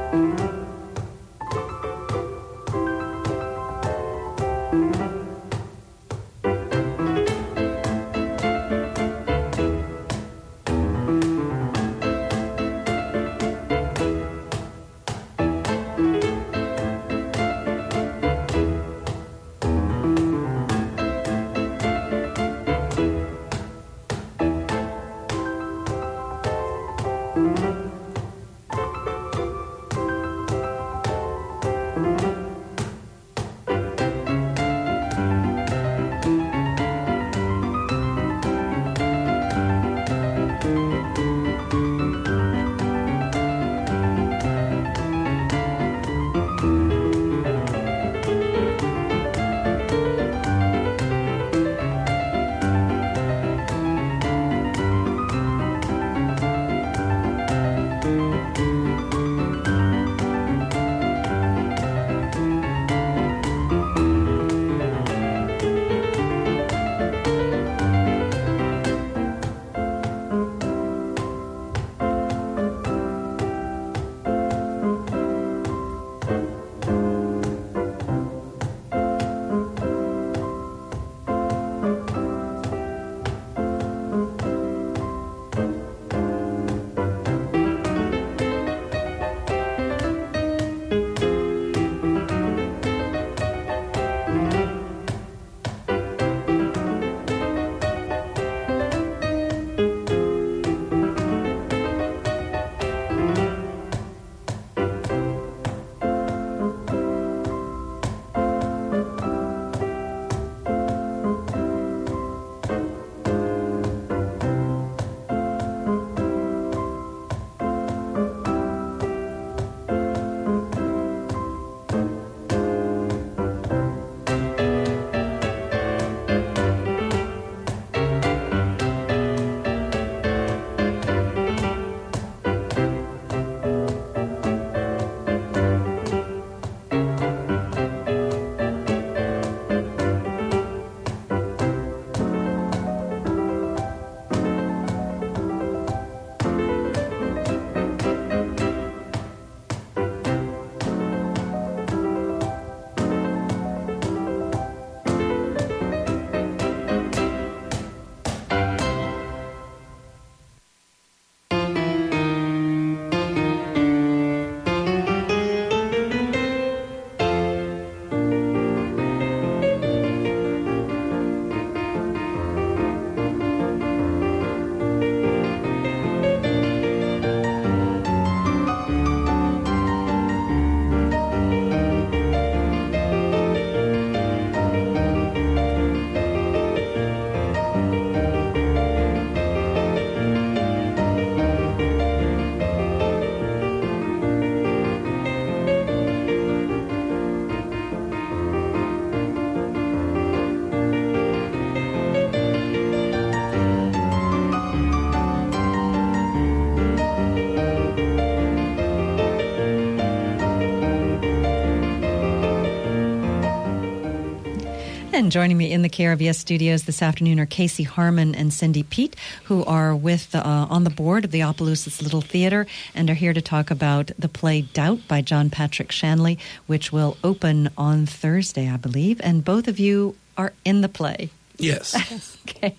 And joining me in the KRVS studios this afternoon are Casey Harmon and Cindy Peet, who are with on the board of the Opelousas Little Theater and are here to talk about the play Doubt by John Patrick Shanley, which will open on Thursday, I believe. And both of you are in the play. Yes. Okay.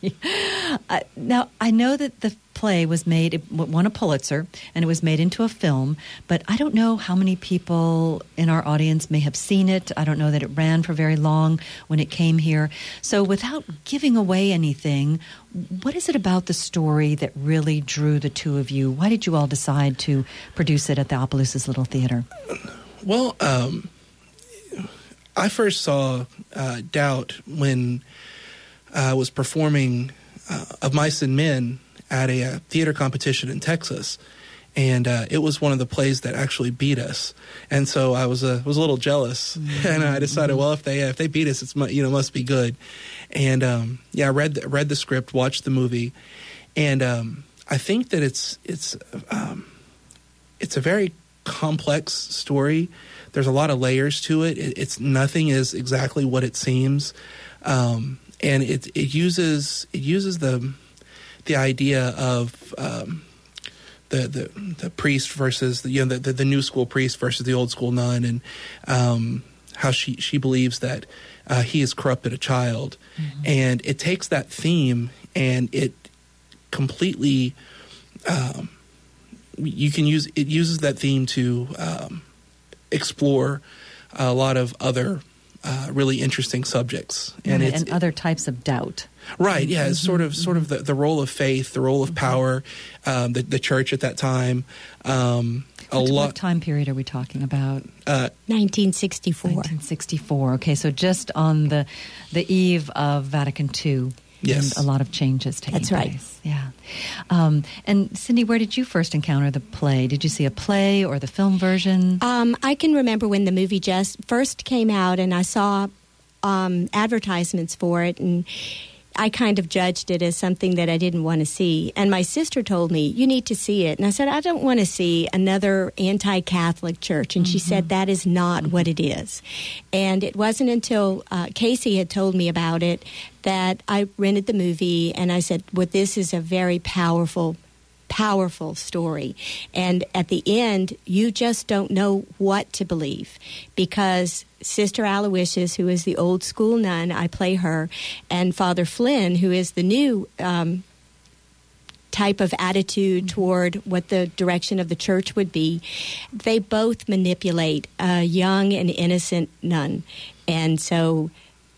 Now, I know that the play was made, it won a Pulitzer, and it was made into a film, but I don't know how many people in our audience may have seen it. I don't know that it ran for very long when it came here. So without giving away anything, what is it about the story that really drew the two of you? Why did you all decide to produce it at the Opelousas Little Theater? Well, I first saw Doubt when I was performing Of Mice and Men at a theater competition in Texas, and it was one of the plays that actually beat us. And so I was a little jealous, and I decided, well, if they beat us, it's must be good. And I read the script, watched the movie, and I think that it's a very complex story. There's a lot of layers to it. It's nothing is exactly what it seems. And it uses the idea of the priest versus the new school priest versus the old school nun, and how she believes that he has corrupted a child. Mm-hmm. And it takes that theme and it completely uses that theme to explore a lot of other really interesting subjects, and other types of doubt. Right, yeah, it's sort of the role of faith, the role of power, the church at that time. What time period are we talking about? 1964. 1964. Okay, so just on the eve of Vatican II. Yes. And a lot of changes taking place. That's right. Yeah. And Cindy, where did you first encounter the play? Did you see a play or the film version? I can remember when the movie just first came out, and I saw advertisements for it, and I kind of judged it as something that I didn't want to see. And my sister told me, you need to see it. And I said, I don't want to see another anti-Catholic church. And she said, that is not what it is. And it wasn't until Casey had told me about it that I rented the movie, and I said, well, this is a very powerful story. And at the end, you just don't know what to believe, because Sister Aloysius, who is the old school nun, I play her, and Father Flynn, who is the new type of attitude toward what the direction of the church would be, they both manipulate a young and innocent nun. And so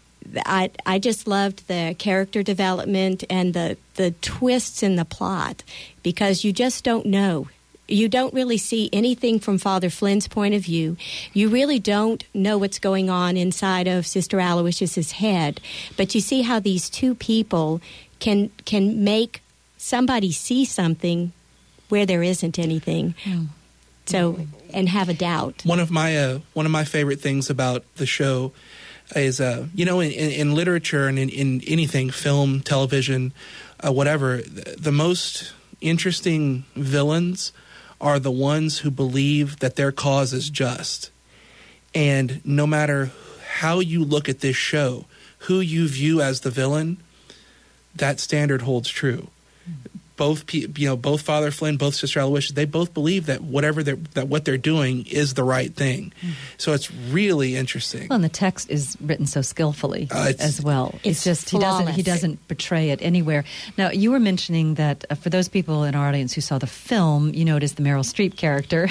I just loved the character development and the twists in the plot, because you just don't know. You don't really see anything from Father Flynn's point of view. You really don't know what's going on inside of Sister Aloysius's head, but you see how these two people can make somebody see something where there isn't anything. So, and have a doubt. One of my favorite things about the show is, in literature and in anything, film, television, whatever, the most interesting villains are the ones who believe that their cause is just. And no matter how you look at this show, who you view as the villain, that standard holds true. Both Father Flynn, both Sister Aloysius, they both believe that what they're doing is the right thing. So it's really interesting. Well, and the text is written so skillfully as well. It's just flawless. he doesn't betray it anywhere. Now, you were mentioning that for those people in our audience who saw the film, you noticed the Meryl Streep character.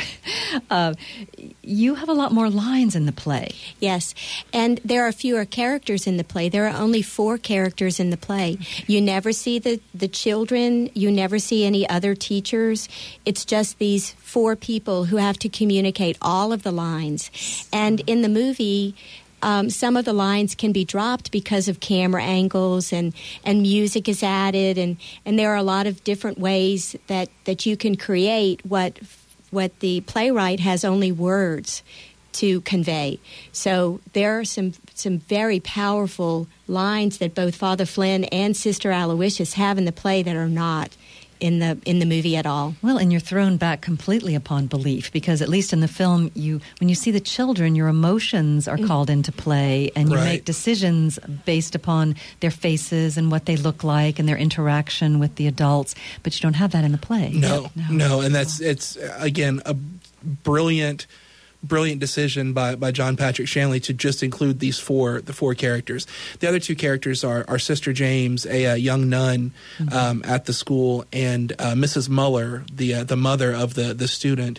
You have a lot more lines in the play. Yes, and there are fewer characters in the play. There are only 4 characters in the play. You never see the children. You never see any other teachers. It's just these 4 people who have to communicate all of the lines. And in the movie, some of the lines can be dropped because of camera angles, and music is added, and there are a lot of different ways that you can create what the playwright has only words to convey. So there are some very powerful lines that both Father Flynn and Sister Aloysius have in the play that are not in the movie at all. Well, and you're thrown back completely upon belief, because at least in the film, when you see the children, your emotions are called into play, and you make decisions based upon their faces and what they look like and their interaction with the adults, but you don't have that in the play. No, and it's again a brilliant decision by John Patrick Shanley to just include the 4 characters. The other 2 characters are Sister James, a young nun at the school, and Mrs. Muller, the mother of the student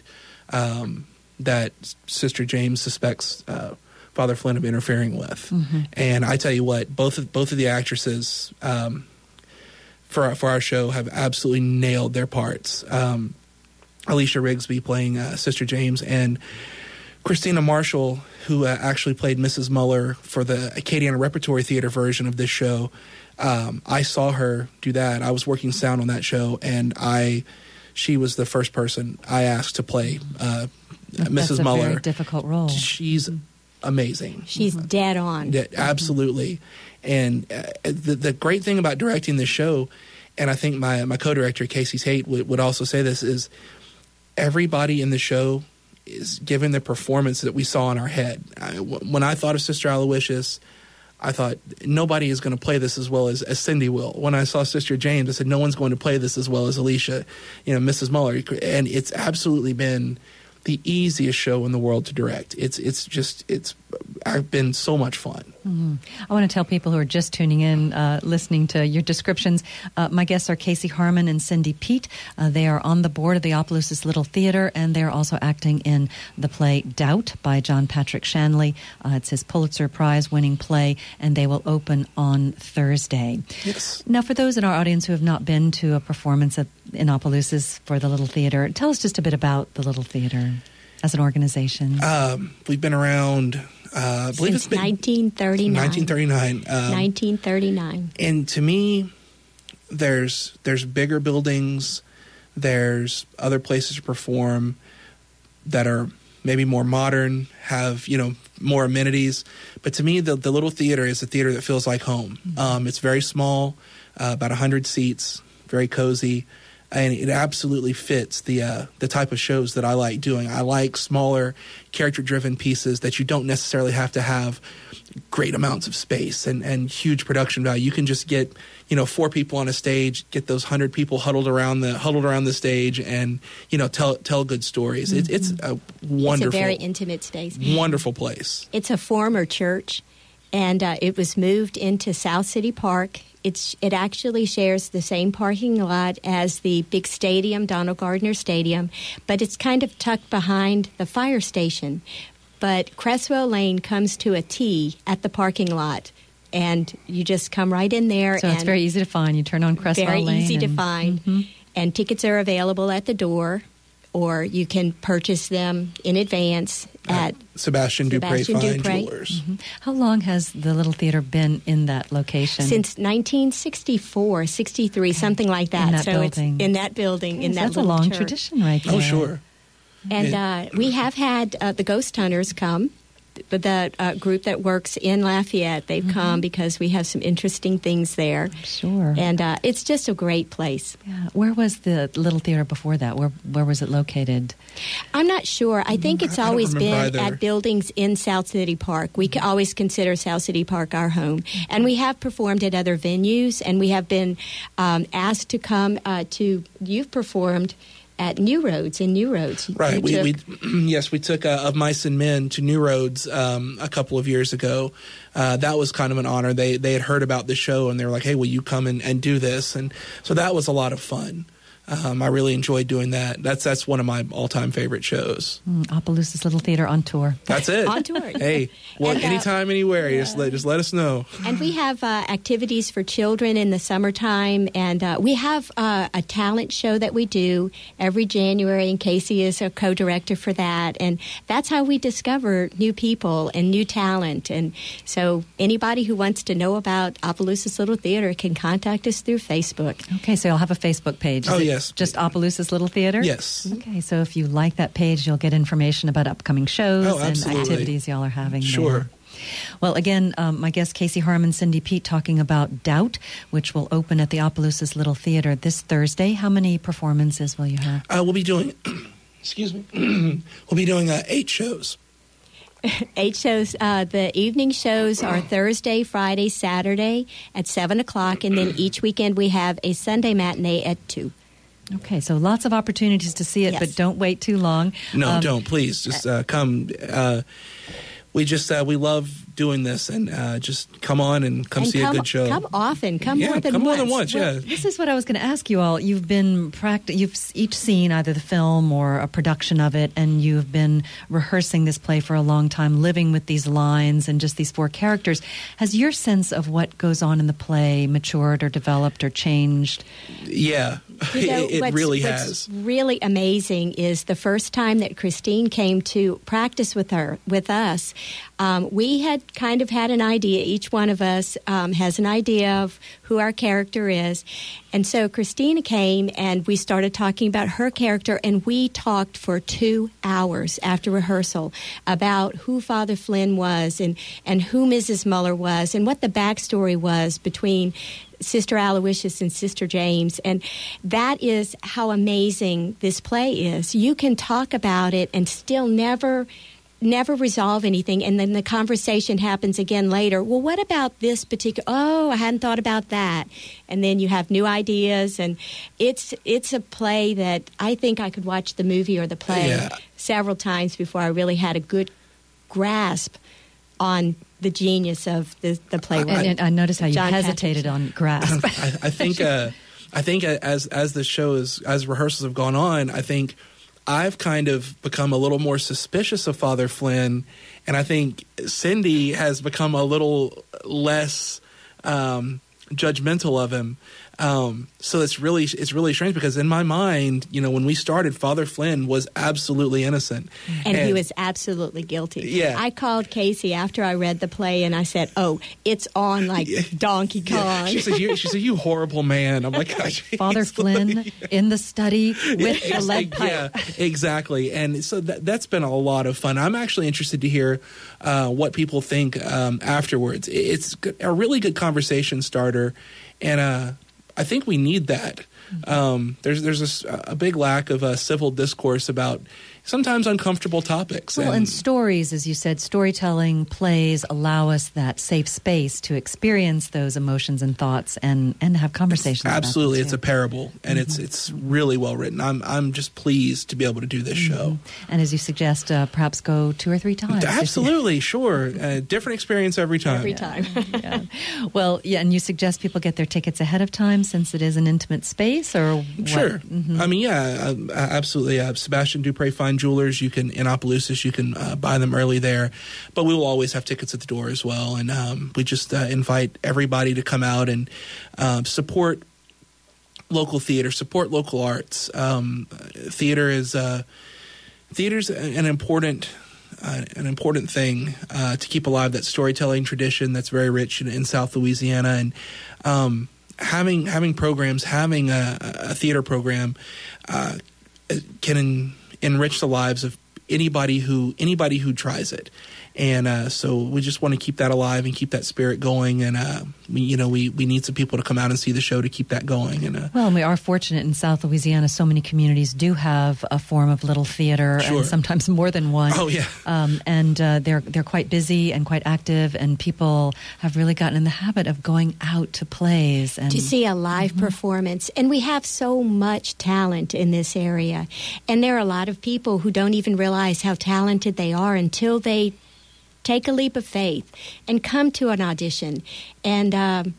that Sister James suspects Father Flynn of interfering with. And I tell you what, both of the actresses for our show have absolutely nailed their parts. Alicia Rigsby playing Sister James, and Christina Marshall, who actually played Mrs. Muller for the Acadiana Repertory Theater version of this show. I saw her do that. I was working sound on that show, and she was the first person I asked to play Mrs. Muller. That's a very difficult role. She's amazing. She's dead on. Absolutely. And the great thing about directing this show, and I think my co-director, Casey Tate, would also say this, is everybody in the show is given the performance that we saw in our head. When I thought of Sister Aloysius, I thought nobody is going to play this as well as Cindy will. When I saw Sister James, I said no one's going to play this as well as Alicia, Mrs. Muller. And it's absolutely been the easiest show in the world to direct. It's been so much fun. Mm-hmm. I want to tell people who are just tuning in, listening to your descriptions, my guests are Casey Harmon and Cindy Peet. They are on the board of the Opelousas Little Theater, and they're also acting in the play Doubt by John Patrick Shanley. It's his Pulitzer Prize-winning play, and they will open on Thursday. Yes. Now, for those in our audience who have not been to a performance in Opelousas for the Little Theater, tell us just a bit about the Little Theater as an organization. We've been around, I believe Since it's been 1939. 1939. And to me, there's bigger buildings, there's other places to perform that are maybe more modern, have more amenities. But to me, the Little Theater is a theater that feels like home. Mm-hmm. It's very small, about 100 seats, very cozy. And it absolutely fits the type of shows that I like doing. I like smaller, character-driven pieces that you don't necessarily have to have great amounts of space and huge production value. You can just get 4 people on a stage, get those 100 people huddled around the stage, and tell good stories. Mm-hmm. It's a wonderful, it's a very intimate space, wonderful place. It's a former church, and it was moved into South City Park. It actually shares the same parking lot as the big stadium, Donald Gardner Stadium, but it's kind of tucked behind the fire station. But Cresswell Lane comes to a T at the parking lot, and you just come right in there. So it's very easy to find. You turn on Cresswell Lane. Very easy to find. Mm-hmm. And tickets are available at the door, or you can purchase them in advance at Sebastian Dupre Fine Jewelers. Mm-hmm. How long has the Little Theater been in that location? Since 1964, 63, something like that. In that so building. It's in that building, in that that's a little long church. tradition right there. Oh, sure. And we have had the Ghost Hunters come. The group that works in Lafayette, they've come because we have some interesting things there. Sure. And it's just a great place. Yeah. Where was the Little Theater before that? Where was it located? I'm not sure. I think it's always been either. at buildings in South City Park. We always consider South City Park our home. And we have performed at other venues, and we have been asked to come you've performed at New Roads, in New Roads. Right. We took Of Mice and Men to New Roads a couple of years ago. That was kind of an honor. They had heard about the show, and they were like, hey, will you come and do this? And so that was a lot of fun. I really enjoyed doing that. That's one of my all-time favorite shows. Opelousas Little Theater on tour. That's it. On tour. Hey, anytime, anywhere. Just let us know. And we have activities for children in the summertime, and we have a talent show that we do every January, and Casey is a co-director for that. And that's how we discover new people and new talent. And so anybody who wants to know about Opelousas Little Theater can contact us through Facebook. Okay, so you'll have a Facebook page. Oh, yes. Just Opelousas Little Theater? Yes. Okay, so if you like that page, you'll get information about upcoming shows and activities y'all are having Sure. there. Well, again, my guest Casey Harmon, Cindy Peet, talking about Doubt, which will open at the Opelousas Little Theater this Thursday. How many performances will you have? We'll be doing, we'll be doing 8 shows. 8 shows. The evening shows are Thursday, Friday, Saturday at 7 o'clock, and then each weekend we have a Sunday matinee at 2. Okay, so lots of opportunities to see it, Yes. but don't wait too long. No, don't. Please, just come. We love doing this, and just come on and see a good show. Come often. Come more than come once. more than once. Well, Yeah. this is what I was going to ask you all. You've been you've each seen either the film or a production of it, and you've been rehearsing this play for a long time, living with these lines and just these 4 characters. Has your sense of what goes on in the play matured or developed or changed? Yeah, it really has. What's really amazing is the first time that Christine came to practice with us, we had kind of had an idea. Each one of us has an idea of who our character is. And so Christina came and we started talking about her character, and we talked for 2 hours after rehearsal about who Father Flynn was and who Mrs. Muller was and what the backstory was between Sister Aloysius and Sister James. And that is how amazing this play is. You can talk about it and still never never resolve anything, and then the conversation happens again later. Well, what about this particular? Oh, I hadn't thought about that. And then you have new ideas, and it's a play that I think I could watch the movie or the play several times before I really had a good grasp on the genius of the playwright. And I noticed how you John hesitated Patrick. on grasp. I think as the show as rehearsals have gone on, I think I've kind of become a little more suspicious of Father Flynn, and I think Cindy has become a little less judgmental of him. So it's really strange, because in my mind, when we started, Father Flynn was absolutely innocent. And he was absolutely guilty. Yeah. I called Casey after I read the play, and I said, "Oh, it's on like Donkey Kong." Yeah. She said, "You horrible man." I'm like, "Gosh." Father Flynn in the study with the lead pipe. Yeah, exactly. And so that's been a lot of fun. I'm actually interested to hear what people think afterwards. It's a really good conversation starter, and I think we need that. There's a big lack of civil discourse about sometimes uncomfortable topics. Well, and stories, as you said, storytelling, plays allow us that safe space to experience those emotions and thoughts and have conversations. Absolutely, about them, it's a parable, and it's really well written. I'm just pleased to be able to do this show. And as you suggest, perhaps go 2 or 3 times. Absolutely, sure. Different experience every time. Every time. Yeah. Well, yeah, and you suggest people get their tickets ahead of time since it is an intimate space, or what? Sure. I mean, absolutely. Sebastian Dupre Fine Jewelers, you can in Opelousas, you can buy them early there, but we will always have tickets at the door as well. And we just invite everybody to come out and support local theater, support local arts. Theater's an important thing to keep alive, that storytelling tradition that's very rich in South Louisiana. And having programs, having a theater program can enrich the lives of anybody who tries it. And so we just want to keep that alive and keep that spirit going. And we need some people to come out and see the show to keep that going. And and we are fortunate in South Louisiana. So many communities do have a form of little theater, and sometimes more than one. Oh yeah, and they're quite busy and quite active, and people have really gotten in the habit of going out to plays and to see a live performance. And we have so much talent in this area, and there are a lot of people who don't even realize how talented they are until they take a leap of faith and come to an audition. And,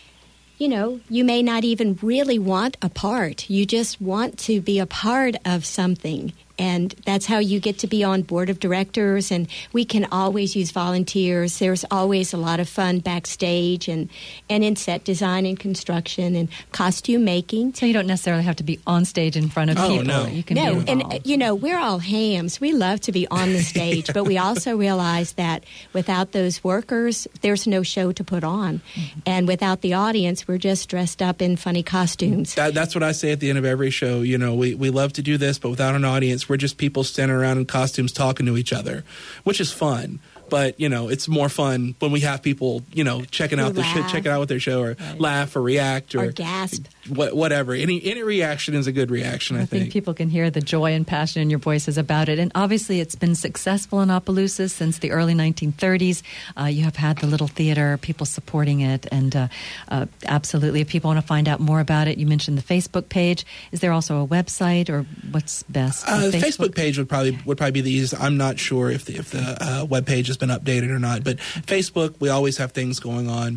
you may not even really want a part. You just want to be a part of something. And that's how you get to be on board of directors. And we can always use volunteers. There's always a lot of fun backstage and in set design and construction and costume making. So you don't necessarily have to be on stage in front of people. No. You can be involved. And, we're all hams. We love to be on the stage, but we also realize that without those workers, there's no show to put on. Mm-hmm. And without the audience, we're just dressed up in funny costumes. That's what I say at the end of every show. We love to do this, but without an audience, we're just people standing around in costumes talking to each other, which is fun. But it's more fun when we have people checking out what their show, or laugh or react or gasp, whatever. Any reaction is a good reaction. I think people can hear the joy and passion in your voices about it. And obviously, it's been successful in Opelousas since the early 1930s. You have had the little theater, people supporting it, and absolutely, if people want to find out more about it, you mentioned the Facebook page. Is there also a website, or what's best? The Facebook page would probably be the easiest. I'm not sure if the web page has been updated or not, but Facebook, we always have things going on.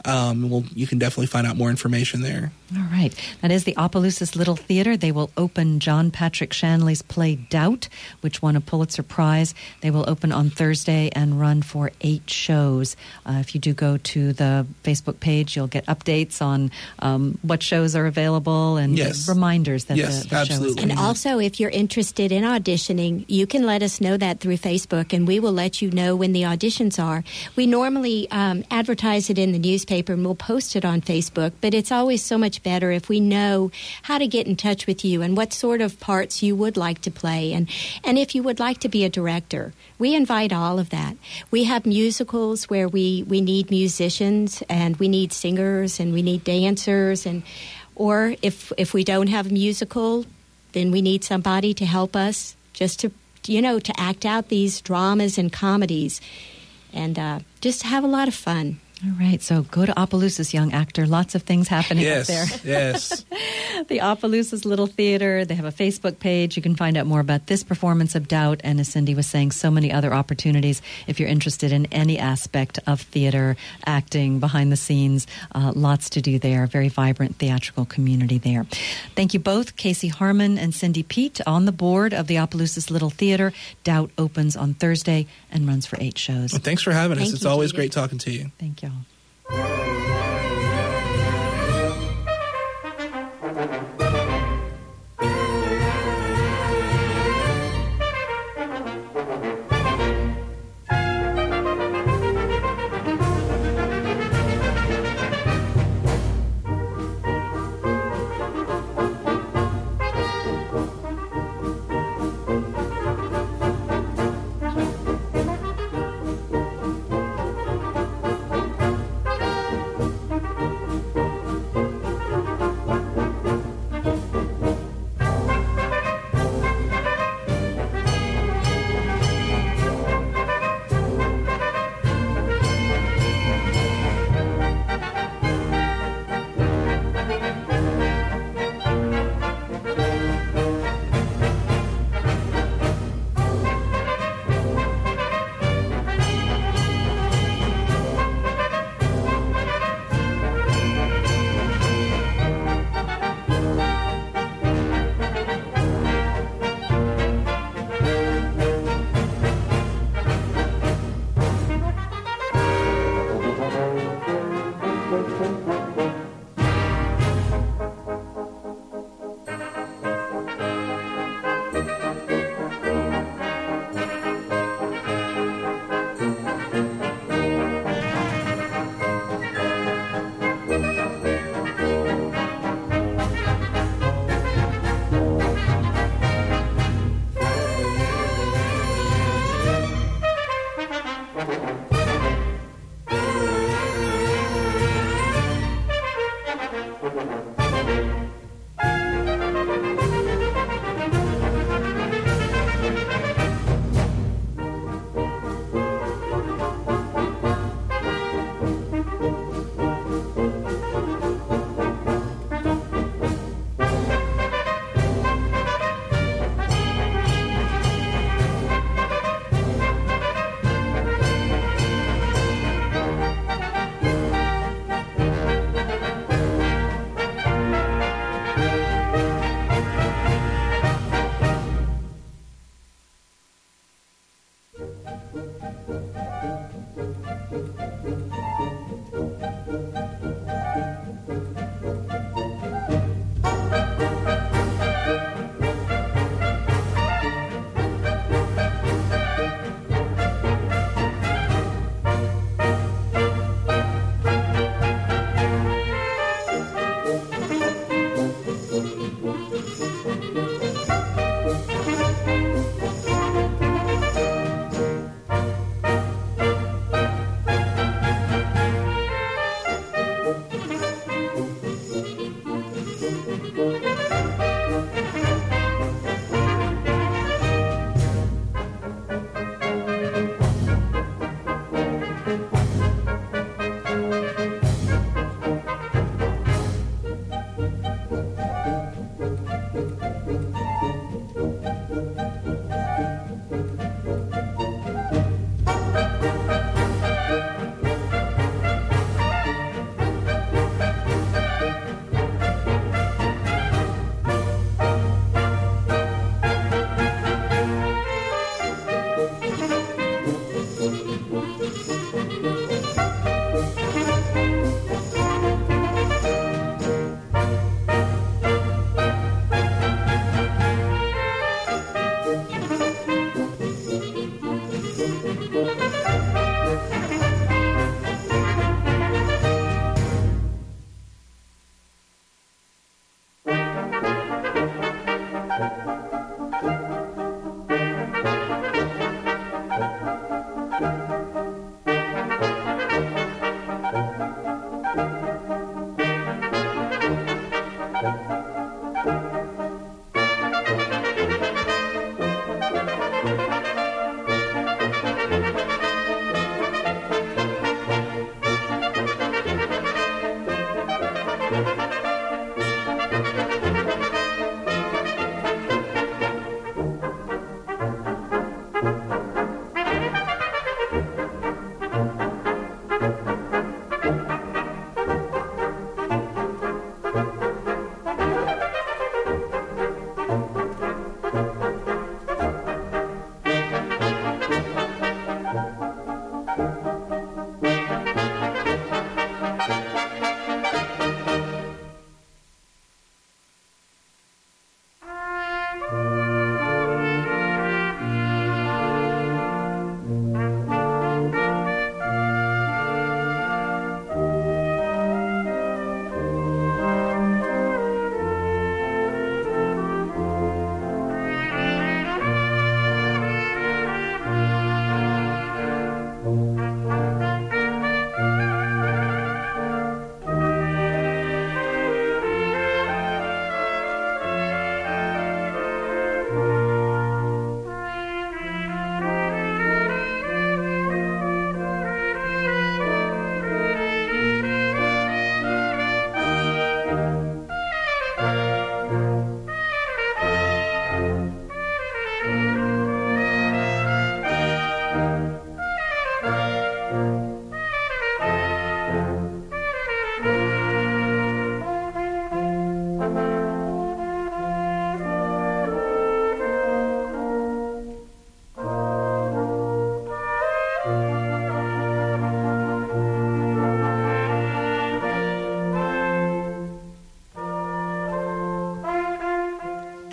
You can definitely find out more information there. All right. That is the Opelousas Little Theater. They will open John Patrick Shanley's play Doubt, which won a Pulitzer Prize. They will open on Thursday and run for 8 shows. If you do go to the Facebook page, you'll get updates on what shows are available and reminders that the show is. And also, if you're interested in auditioning, you can let us know that through Facebook, and we will let you know when the auditions are. We normally advertise it in the newspaper, and we'll post it on Facebook, but it's always so much better if we know how to get in touch with you and what sort of parts you would like to play, and if you would like to be a director. We invite all of that. We have musicals where we need musicians, and we need singers, and we need dancers, or if we don't have a musical, then we need somebody to help us just to to act out these dramas and comedies, and just have a lot of fun. All right, so go to Opelousas, young actor. Lots of things happening up there. Yes. The Opelousas Little Theater. They have a Facebook page. You can find out more about this performance of Doubt, and as Cindy was saying, so many other opportunities if you're interested in any aspect of theater, acting, behind the scenes. Lots to do there. Very vibrant theatrical community there. Thank you both, Casey Harmon and Cindy Peet, on the board of the Opelousas Little Theater. Doubt opens on Thursday and runs for 8 shows. Well, thanks for having us. Thank It's you, always Judy. great talking to you. Thank y'all.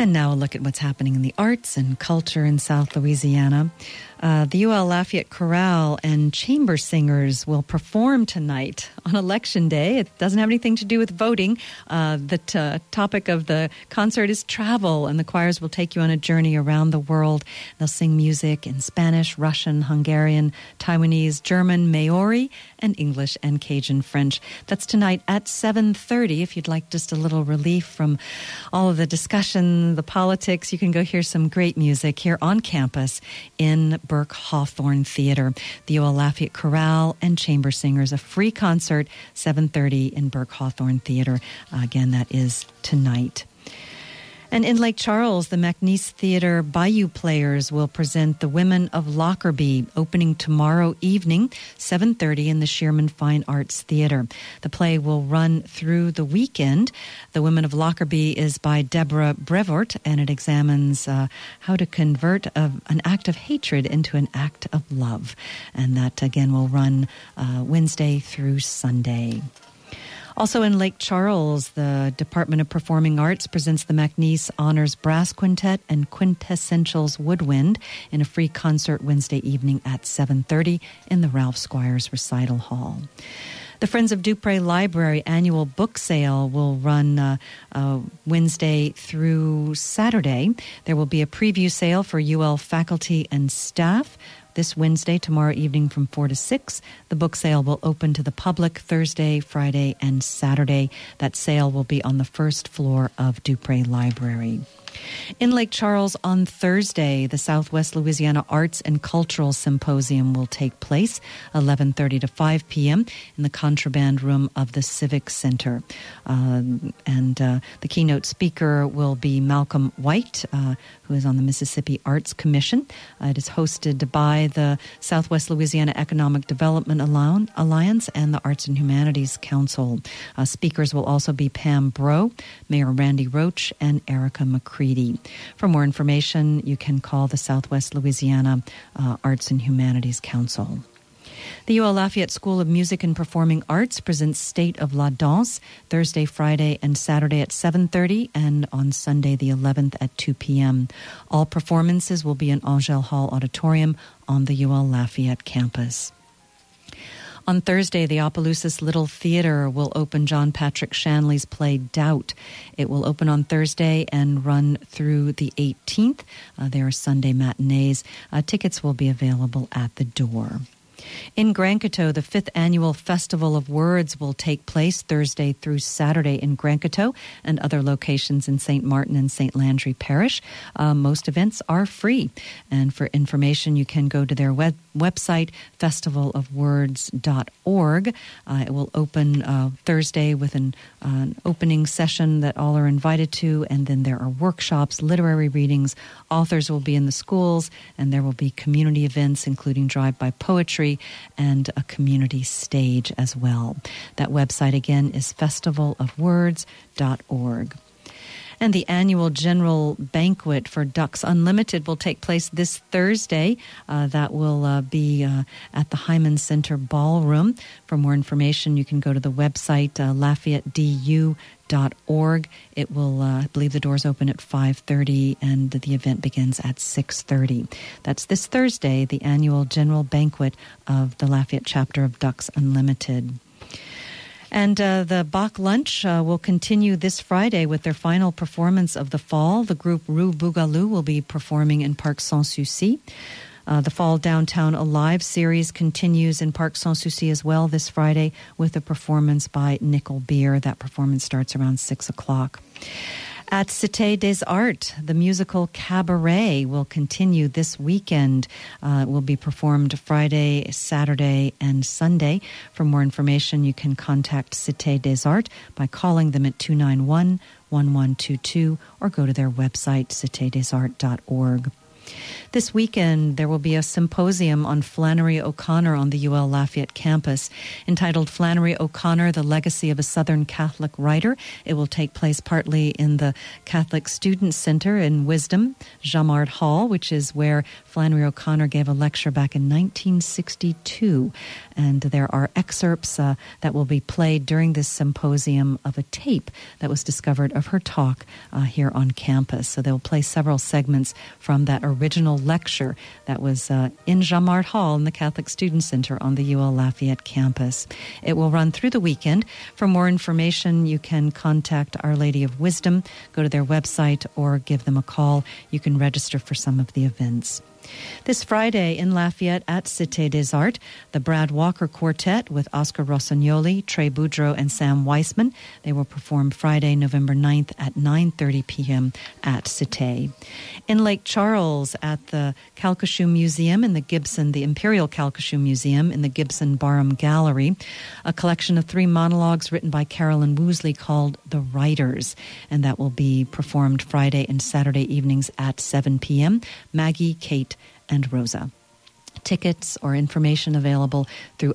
And now a look at what's happening in the arts and culture in South Louisiana. The UL Lafayette Chorale and Chamber Singers will perform tonight on Election Day. It doesn't have anything to do with voting. The topic of the concert is travel, and the choirs will take you on a journey around the world. They'll sing music in Spanish, Russian, Hungarian, Taiwanese, German, Maori, and English and Cajun French. That's tonight at 7:30. If you'd like just a little relief from all of the discussion, the politics, you can go hear some great music here on campus in Burke Hawthorne Theater. The UL Lafayette Chorale and Chamber Singers, a free concert, 7:30 in Burke Hawthorne Theater. Again, that is tonight. And in Lake Charles, the McNeese Theater Bayou Players will present The Women of Lockerbie, opening tomorrow evening, 7:30 in the Shearman Fine Arts Theater. The play will run through the weekend. The Women of Lockerbie is by Deborah Brevoort, and it examines how to convert an act of hatred into an act of love. And that, again, will run Wednesday through Sunday. Also in Lake Charles, the Department of Performing Arts presents the McNeese Honors Brass Quintet and Quintessentials Woodwind in a free concert Wednesday evening at 7:30 in the Ralph Squires Recital Hall. The Friends of Dupree Library annual book sale will run Wednesday through Saturday. There will be a preview sale for UL faculty and staff this Wednesday, tomorrow evening from 4 to 6. The book sale will open to the public Thursday, Friday, and Saturday. That sale will be on the first floor of Dupree Library. In Lake Charles on Thursday, the Southwest Louisiana Arts and Cultural Symposium will take place 11:30 to 5 p.m. in the Contraband Room of the Civic Center. The keynote speaker will be Malcolm White, who is on the Mississippi Arts Commission. It is hosted by the Southwest Louisiana Economic Development Alliance and the Arts and Humanities Council. Speakers will also be Pam Breaux, Mayor Randy Roach, and Erica McCready. For more information, you can call the Southwest Louisiana Arts and Humanities Council. The UL Lafayette School of Music and Performing Arts presents State of La Danse Thursday, Friday, and Saturday at 7:30 and on Sunday the 11th at 2 p.m. All performances will be in Angel Hall Auditorium on the UL Lafayette campus. On Thursday, the Opelousas Little Theater will open John Patrick Shanley's play Doubt. It will open on Thursday and run through the 18th. There are Sunday matinees. Tickets will be available at the door. In Grand Coteau, the 5th Annual Festival of Words will take place Thursday through Saturday in Grand Coteau and other locations in St. Martin and St. Landry Parish. Most events are free. And for information, you can go to their website, festivalofwords.org. It will open Thursday with an opening session that all are invited to, and then there are workshops, literary readings, authors will be in the schools, and there will be community events, including drive-by poetry and a community stage as well. That website, again, is festivalofwords.org. And the annual general banquet for Ducks Unlimited will take place this Thursday. That will be at the Hyman Center Ballroom. For more information, you can go to the website, LafayetteDU.org. It will, I believe the doors open at 5:30 and the event begins at 6:30. That's this Thursday, the annual general banquet of the Lafayette chapter of Ducks Unlimited. And the Bach Lunch will continue this Friday with their final performance of the fall. The group Rue Bougalou will be performing in Parc Sans-Souci. The Fall Downtown Alive series continues in Parc Sans-Souci as well this Friday with a performance by Nickel Beer. That performance starts around 6 o'clock. At Cité des Arts, the musical Cabaret will continue this weekend. It will be performed Friday, Saturday, and Sunday. For more information, you can contact Cité des Arts by calling them at 291-1122 or go to their website, citedesarts.org. This weekend, there will be a symposium on Flannery O'Connor on the UL Lafayette campus entitled Flannery O'Connor, The Legacy of a Southern Catholic Writer. It will take place partly in the Catholic Student Center in Wisdom, Jamard Hall, which is where Flannery O'Connor gave a lecture back in 1962. And there are excerpts that will be played during this symposium of a tape that was discovered of her talk here on campus. So they'll play several segments from that original lecture that was in Jamard Hall in the Catholic Student Center on the UL Lafayette campus. It will run through the weekend. For more information, you can contact Our Lady of Wisdom, go to their website, or give them a call. You can register for some of the events. This Friday in Lafayette at Cité des Arts, the Brad Walker Quartet with Oscar Rossignoli, Trey Boudreau, and Sam Weissman. They will perform Friday, November 9th at 9:30 p.m. at Cité. In Lake Charles at the Calcasieu Museum in the Imperial Calcasieu Museum in the Gibson Barham Gallery, a collection of 3 monologues written by Carolyn Woosley called The Writers, and that will be performed Friday and Saturday evenings at 7 p.m. Maggie, Kate, and Rosa. Tickets or information available through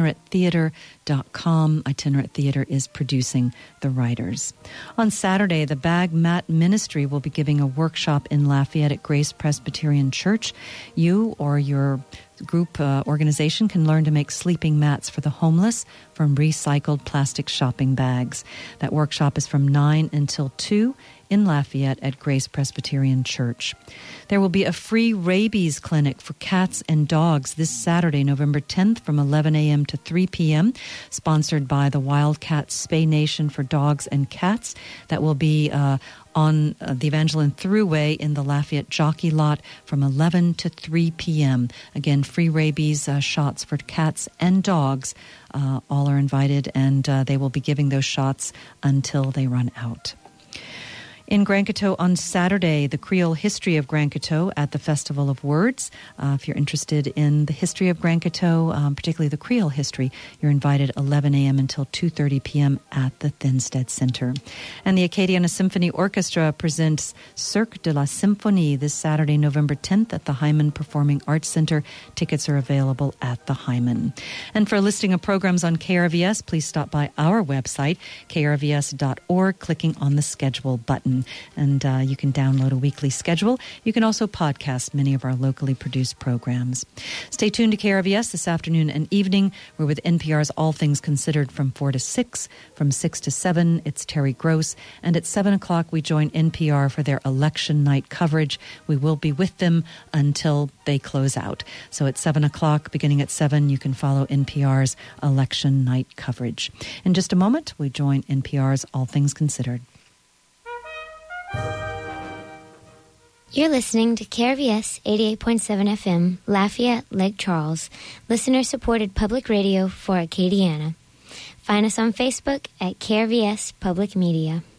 itineranttheater.com. Itinerant Theater is producing The Writers. On Saturday, the Bag Mat Ministry will be giving a workshop in Lafayette at Grace Presbyterian Church. You or your group organization can learn to make sleeping mats for the homeless from recycled plastic shopping bags. That workshop is from 9 until 2 in Lafayette at Grace Presbyterian Church. There will be a free rabies clinic for cats and dogs this Saturday, November 10th from 11 a.m. to 3 p.m., sponsored by the Wildcat Spay Nation for Dogs and Cats. That will be on the Evangeline Thruway in the Lafayette Jockey Lot from 11 to 3 p.m. Again, free rabies shots for cats and dogs. All are invited, and they will be giving those shots until they run out. In Grand Coteau on Saturday, the Creole history of Grand Coteau at the Festival of Words. If you're interested in the history of Grand Coteau, particularly the Creole history, you're invited 11 a.m. until 2:30 p.m. at the Thinstead Center. And the Acadiana Symphony Orchestra presents Cirque de la Symphonie this Saturday, November 10th at the Hyman Performing Arts Center. Tickets are available at the Hyman. And for a listing of programs on KRVS, please stop by our website, krvs.org, clicking on the schedule button. And you can download a weekly schedule. You can also podcast many of our locally produced programs. Stay tuned to KRVS this afternoon and evening. We're with NPR's All Things Considered from 4 to 6. From 6 to 7, it's Terry Gross. And at 7 o'clock, we join NPR for their election night coverage. We will be with them until they close out. So at 7 o'clock, beginning at 7, you can follow NPR's election night coverage. In just a moment, we join NPR's All Things Considered. You're listening to KRVS 88.7 FM, Lafayette, Lake Charles, listener-supported public radio for Acadiana. Find us on Facebook at KRVS Public Media.